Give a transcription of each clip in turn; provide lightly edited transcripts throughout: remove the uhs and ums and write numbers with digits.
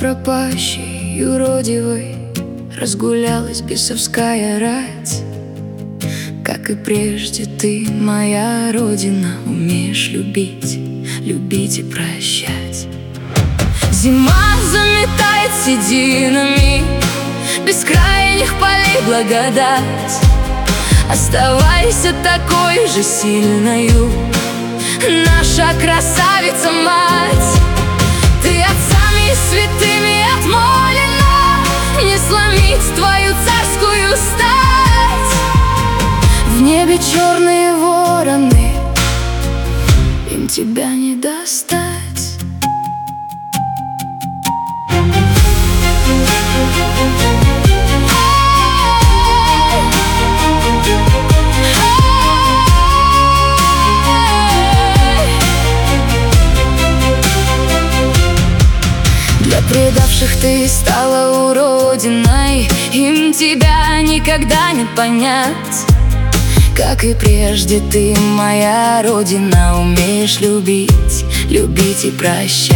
пропащей, юродивой разгулялась бесовская рать. Как и прежде, ты, моя родина, умеешь любить, любить и прощать. Зима заметает сединами бескрайних полей благодать. Оставайся такой же сильною, наша красавица-мать. Ты отцами святыми отмолена не сломить твою царскую стать. В небе черные вороны, им тебя не достать. Для предавших ты стала уродиной, им тебя никогда не понять. Как и прежде, ты, моя родина, умеешь любить, любить и прощать.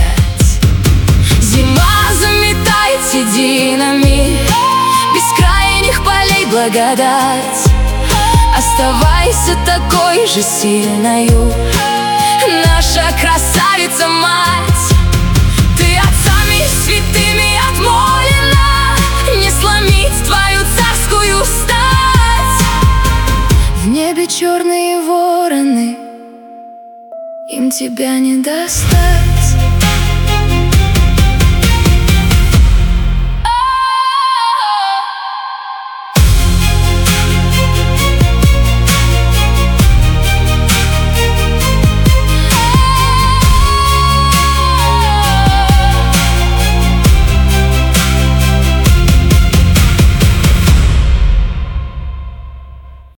Зима заметает сединами бескрайних полей благодать. Оставайся такой же сильною, наша красавица-мать. Святыми отмолена не сломить твою царскую стать. В небе черные вороны, им тебя не достать.